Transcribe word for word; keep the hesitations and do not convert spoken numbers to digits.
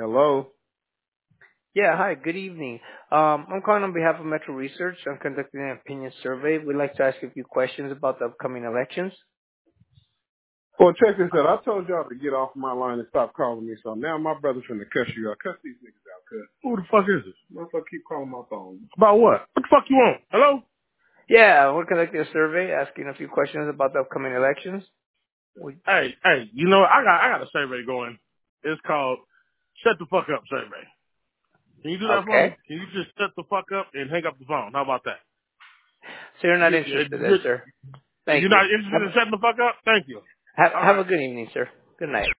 Hello? Yeah, hi, good evening. Um, I'm calling on behalf of Metro Research. I'm conducting an opinion survey. We'd like to ask you a few questions about the upcoming elections. Well, check this out. I told y'all to get off my line and stop calling me, so now my brother's trying to cuss you out. Cuss these niggas out, cuz. Who the fuck is this? Motherfucker keep calling my phone. About what? What the fuck you want? Hello? Yeah, we're conducting a survey, asking a few questions about the upcoming elections. We, Hey, hey, you know what? I got I got a survey going. It's called Shut the Fuck Up Survey. Can you do that for okay. me? Can you just shut the fuck up and hang up the phone? How about that? So you're not You, interested then, you, sir. you're Thank you. not interested Have, in shutting the fuck up? Thank you. have, All have right. a good evening, sir. Good night.